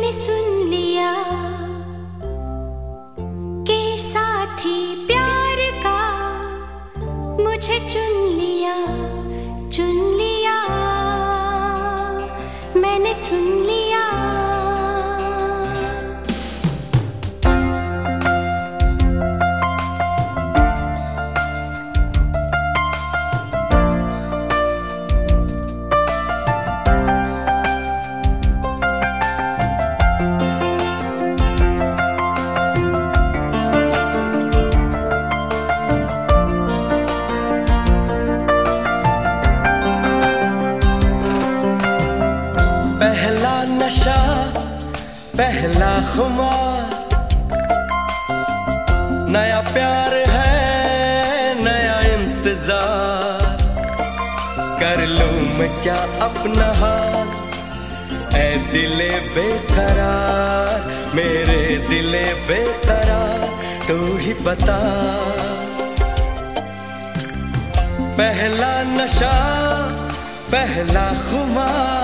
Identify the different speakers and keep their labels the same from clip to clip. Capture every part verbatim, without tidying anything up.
Speaker 1: मैंने सुन लिया के साथी प्यार का मुझे चुन लिया, चुन लिया, मैंने सुन लिया।
Speaker 2: पहला नशा, पहला खुमार, नया प्यार है, नया इंतजार। कर लूं मैं क्या अपना हाल, ऐ दिले बेकरार, मेरे दिले बेकरार, तू ही बता। पहला नशा, पहला खुमार,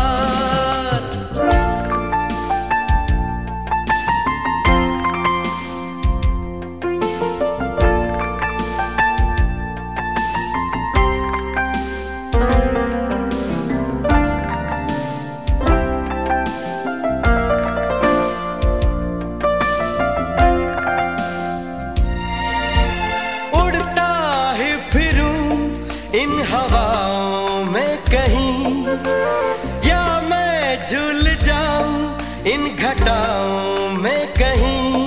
Speaker 2: इन हवाओं में कहीं, या मैं झूल जाऊं इन घटाओं में कहीं।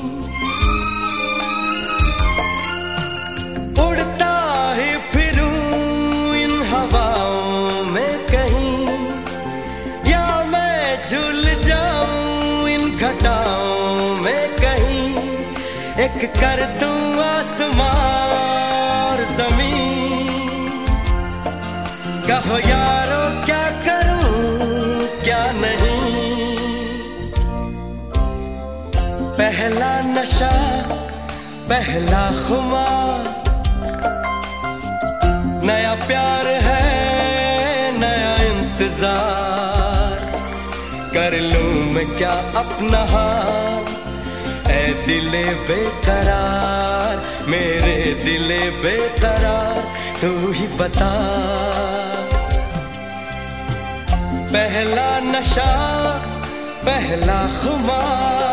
Speaker 2: उड़ता ही फिरूं इन हवाओं में कहीं, या मैं झूल जाऊं इन घटाओं में कहीं। एक कर दूं आसमां और ज़मीन, कहो यारो क्या करूं क्या नहीं। पहला नशा, पहला खुमार, नया प्यार है, नया इंतजार। कर लूं मैं क्या अपना हाल, ऐ दिले बेकरार, मेरे दिले बेकरार, तू ही बता। पहला नशा, पहला खुमार।